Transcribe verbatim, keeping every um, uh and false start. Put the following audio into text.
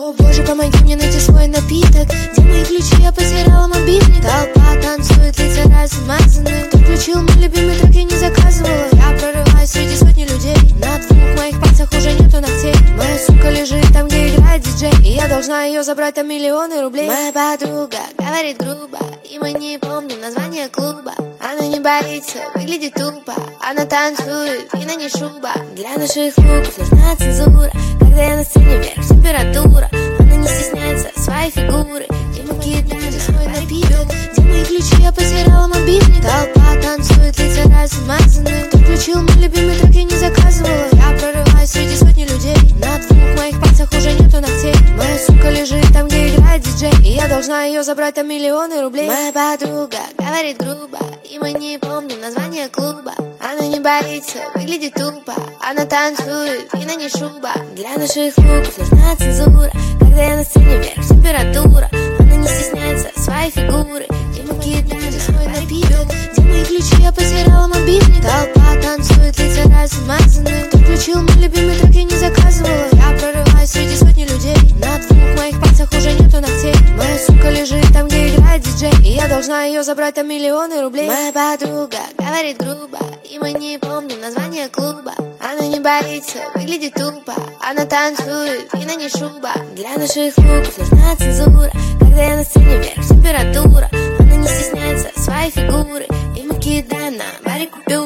О боже, помоги мне найти свой напиток. Где мои ключи? Я потеряла мобильник. Толпа танцует, лица размазаны. Кто включил мой любимый трек, я не заказывала. Я прорываюсь среди сотни людей. На двух моих пальцах уже нету ногтей. Моя сумка лежит там, где играет диджей, и я должна ее забрать, там миллионы рублей. Моя подруга говорит грубо, и мы не помним название клуба. Она не боится, выглядит тупо. Она танцует, и на ней шуба. Для наших луков нужна цензура. Когда я на сцене, вверх температура. Она не стесняется своей фигуры. И мы кидаем свой напиток. Где мои ключи? Я потеряла мобильник. Толпа танцует, лица размазаны. Кто включил мой любимый трек, я не заказывала. Я прорываюсь среди сотни людей. На двух моих пальцах уже нету ногтей. Моя сумка лежит там, где играет диджей, и я должна ее забрать, там миллионы рублей. Моя подруга говорит грубо, и мы не помним название клуба. Она не боится, выглядит тупо. Она танцует, и на ней шуба. Для наших луков нужна цензура. Когда я на сцене, вверх температура. Она не стесняется своей фигуры. И мы кидаем свой напиток. Где мои ключи? Я потеряла мобильник. Толпа танцует, лица размазаны. Кто включил мой любимый трек, я не заказывала. Я прорываюсь среди сотни людей. На двух моих пальцах уже нету ногтей. Моя сумка лежит там, где играет диджей, и я должна ее забрать, там миллионы рублей. Моя подруга говорит грубо, и мы не помним название клуба. Она не боится, выглядит тупо. Она танцует, и на ней шуба. Для наших луков нужна цензура. Когда я на сцене, вверх температура. Она не стесняется своей фигуры. И мы кидаем на баре купюры.